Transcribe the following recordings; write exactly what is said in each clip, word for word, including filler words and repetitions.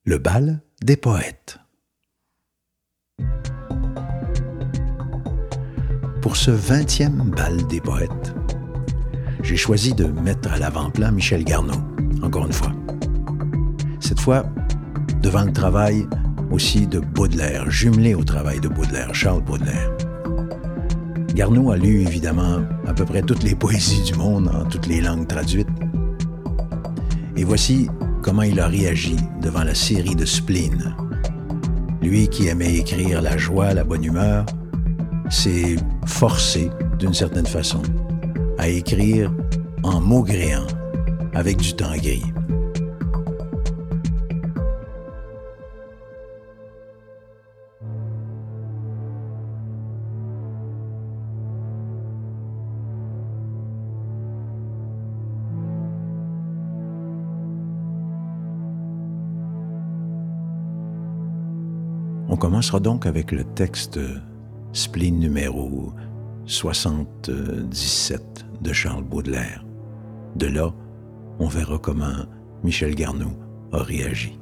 Le bal des poètes. Pour ce vingtième bal des poètes, j'ai choisi de mettre à l'avant-plan Michel Garneau, encore une fois. Cette fois, devant le travail aussi de Baudelaire, jumelé au travail de Baudelaire, Charles Baudelaire. Garneau a lu évidemment à peu près toutes les poésies du monde en toutes les langues traduites. Et voici comment il a réagi devant la série de Spleen. Lui qui aimait écrire la joie, la bonne humeur, s'est forcé, d'une certaine façon, à écrire en maugréant, avec du temps gris. On commencera donc avec le texte Spleen numéro soixante-dix-sept de Charles Baudelaire. De là, on verra comment Michel Garneau a réagi.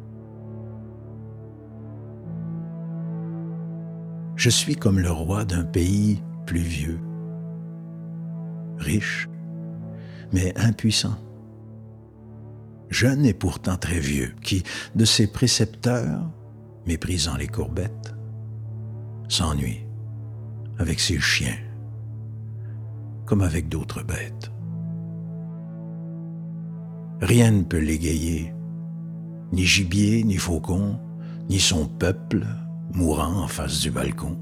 Je suis comme le roi d'un pays pluvieux, riche, mais impuissant, jeune et pourtant très vieux, qui, de ses précepteurs, méprisant les courbettes, s'ennuie avec ses chiens, comme avec d'autres bêtes. Rien ne peut l'égayer, ni gibier, ni faucon, ni son peuple mourant en face du balcon.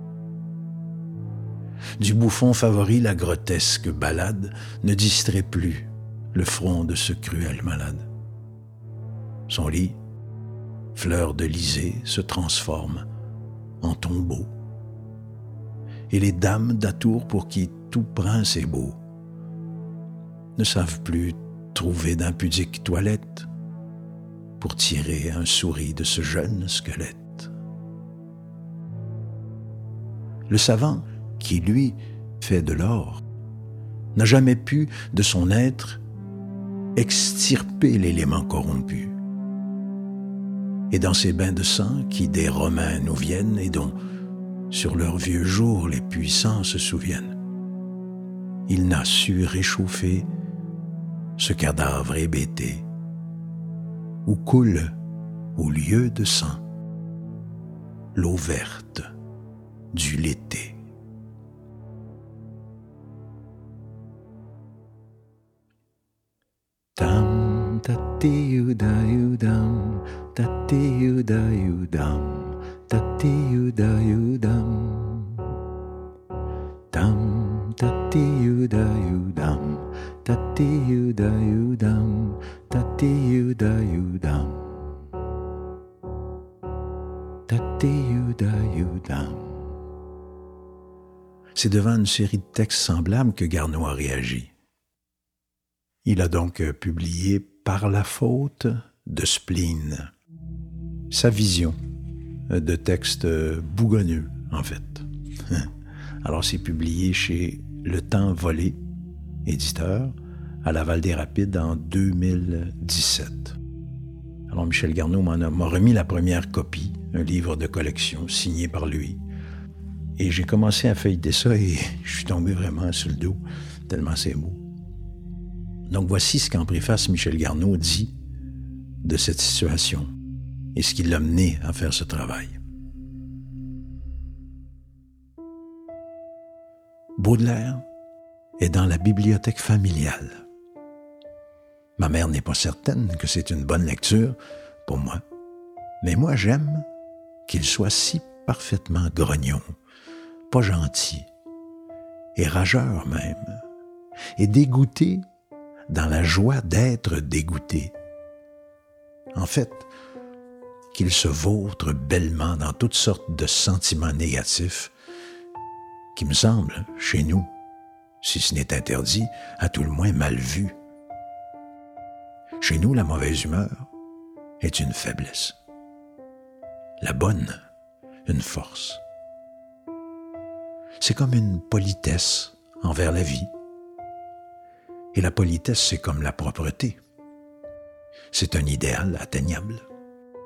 Du bouffon favori, la grotesque ballade ne distrait plus le front de ce cruel malade. Son lit, fleur de lysée, se transforme en tombeau. Et les dames d'atour pour qui tout prince est beau ne savent plus trouver d'impudiques toilettes pour tirer un souris de ce jeune squelette. Le savant, qui lui fait de l'or, n'a jamais pu de son être extirper l'élément corrompu. Et dans ces bains de sang qui des Romains nous viennent et dont, sur leurs vieux jours, les puissants se souviennent, il n'a su réchauffer ce cadavre hébété où coule, au lieu de sang, l'eau verte du l'été. Tam tati-u-da-yu-dam, tati-u-da-yu-dam, tati-u-da-yu-dam. Tam tati-u-da-yu-dam, tati-u-da-yu-dam, tati-u-da-yu-dam, tati-u-da-yu-dam. C'est devant une série de textes semblables que Garneau a réagi. Il a donc publié Par la faute de Spleen, sa vision de textes bougonneux, en fait. Alors, c'est publié chez Le Temps Volé, éditeur, à Laval-des-Rapides en deux mille dix-sept. Alors, Michel Garneau m'en a, m'a remis la première copie, un livre de collection signé par lui. Et j'ai commencé à feuilleter ça et je suis tombé vraiment sur le dos, tellement c'est beau. Donc voici ce qu'en préface Michel Garneau dit de cette situation et ce qui l'a mené à faire ce travail. Baudelaire est dans la bibliothèque familiale. Ma mère n'est pas certaine que c'est une bonne lecture pour moi, mais moi j'aime qu'il soit si parfaitement grognon, pas gentil, et rageur même, et dégoûté dans la joie d'être dégoûté. En fait, qu'il se vautre bellement dans toutes sortes de sentiments négatifs qui me semblent, chez nous, si ce n'est interdit, à tout le moins mal vu. Chez nous, la mauvaise humeur est une faiblesse. La bonne, une force. C'est comme une politesse envers la vie. Et la politesse, c'est comme la propreté. C'est un idéal atteignable.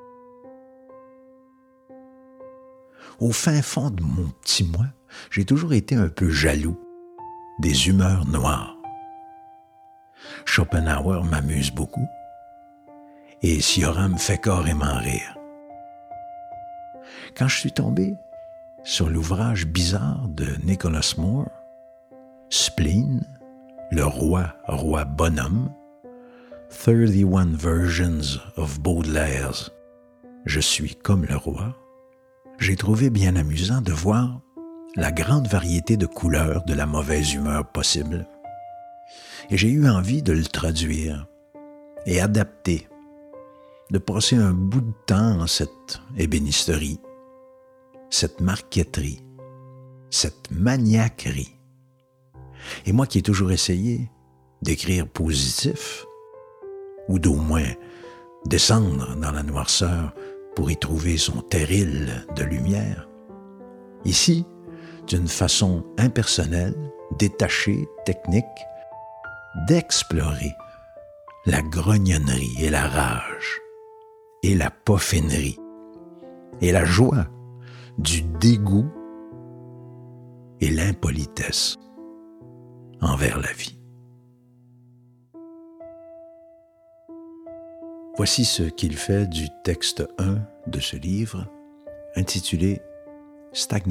Au fin fond de mon petit moi, j'ai toujours été un peu jaloux des humeurs noires. Schopenhauer m'amuse beaucoup et Cioran me fait carrément rire. Quand je suis tombé sur l'ouvrage bizarre de Nicholas Moore, Spleen, le roi, roi bonhomme, thirty-one versions of Baudelaire's Je suis comme le roi, j'ai trouvé bien amusant de voir la grande variété de couleurs de la mauvaise humeur possible. Et j'ai eu envie de le traduire et adapter, de passer un bout de temps en cette ébénisterie, cette marqueterie, cette maniaquerie. Et moi qui ai toujours essayé d'écrire positif, ou d'au moins descendre dans la noirceur pour y trouver son terril de lumière, ici, d'une façon impersonnelle, détachée, technique, d'explorer la grognonnerie et la rage, et la poffinerie, et la joie du dégoût et l'impolitesse envers la vie. Voici ce qu'il fait du texte un de ce livre, intitulé « Stagnation ».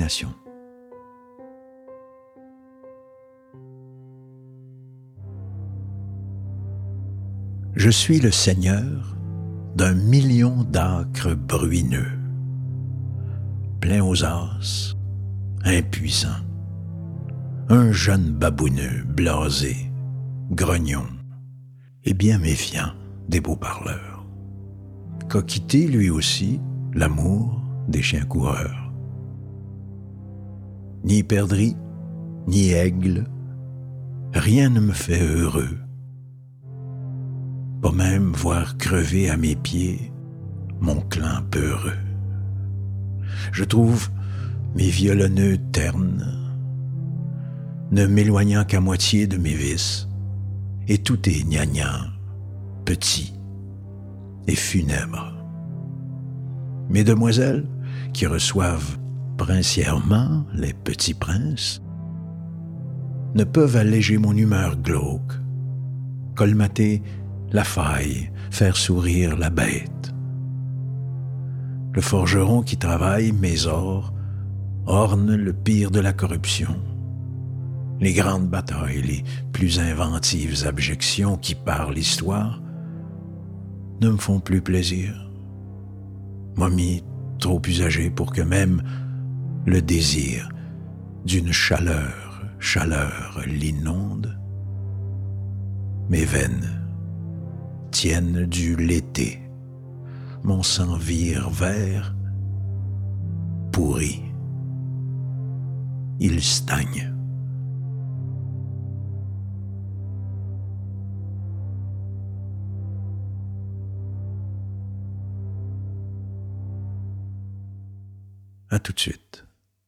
Je suis le seigneur d'un million d'acres bruineux, plein aux as, impuissant, un jeune babouneux, blasé, grognon et bien méfiant des beaux parleurs, qu'a quitté lui aussi l'amour des chiens coureurs. Ni perdrix, ni aigle, rien ne me fait heureux, pas même voir crever à mes pieds mon clan peureux. Je trouve mes violonneux ternes, ne m'éloignant qu'à moitié de mes vices, et tout est gnangnan, petit et funèbre. Mes demoiselles, qui reçoivent princièrement les petits princes, ne peuvent alléger mon humeur glauque, colmater la faille, faire sourire la bête. Le forgeron qui travaille mes ors orne le pire de la corruption. Les grandes batailles, les plus inventives abjections qui par l'histoire ne me font plus plaisir. Momie trop usagée pour que même le désir d'une chaleur, chaleur l'inonde. Mes veines tiennent du l'été, mon sang vire vert, pourri, il stagne. À tout de suite.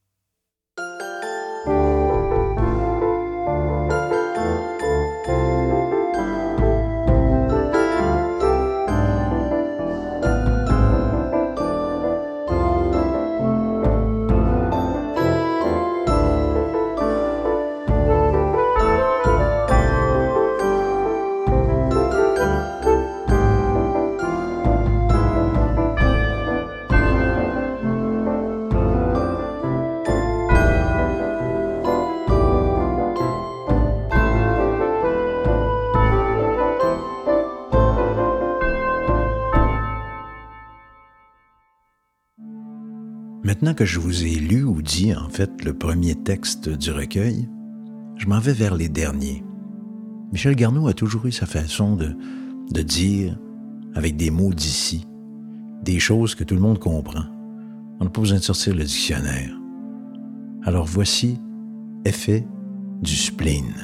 Maintenant que je vous ai lu ou dit, en fait, le premier texte du recueil, je m'en vais vers les derniers. Michel Garneau a toujours eu sa façon de, de dire, avec des mots d'ici, des choses que tout le monde comprend. On n'a pas besoin de sortir le dictionnaire. Alors voici effet du spleen.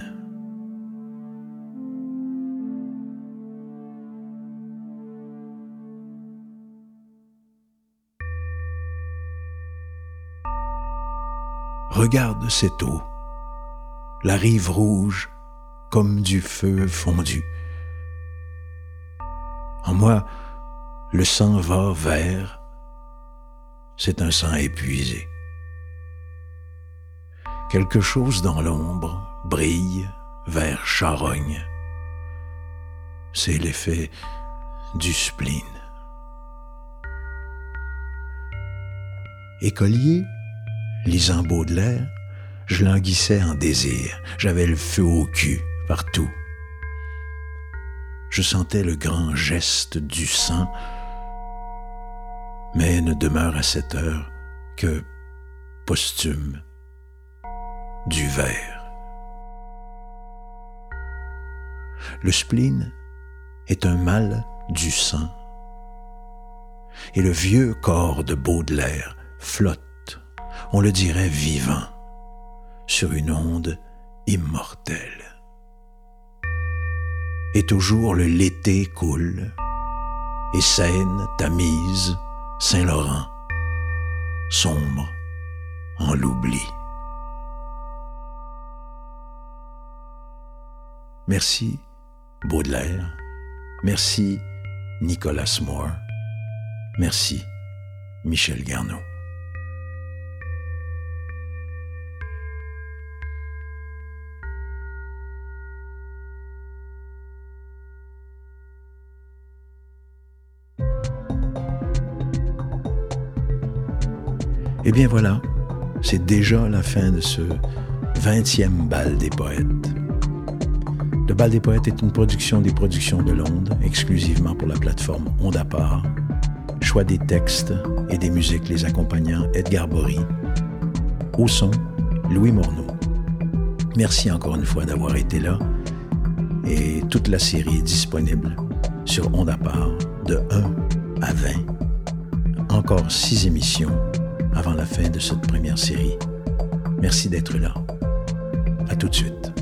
Regarde cette eau, la rive rouge comme du feu fondu. En moi, le sang va vert, c'est un sang épuisé. Quelque chose dans l'ombre brille vers charogne. C'est l'effet du spleen. Écolier, lisant Baudelaire, je languissais en désir. J'avais le feu au cul partout. Je sentais le grand geste du sang, mais ne demeure à cette heure que posthume du verre. Le spleen est un mal du sang, et le vieux corps de Baudelaire flotte, on le dirait vivant, sur une onde immortelle. Et toujours le Lété coule, et Seine, Tamise, Saint-Laurent, sombre en l'oubli. Merci Baudelaire, merci Nicolas Moore, merci Michel Garneau. Eh bien voilà, c'est déjà la fin de ce vingtième Bal des Poètes. Le Bal des Poètes est une production des Productions de l'Onde, exclusivement pour la plateforme Onde à part. Choix des textes et des musiques les accompagnant Edgar Bory. Au son, Louis Morneau. Merci encore une fois d'avoir été là. Et toute la série est disponible sur Onde à part de un à vingt. Encore six émissions avant la fin de cette première série. Merci d'être là. À tout de suite.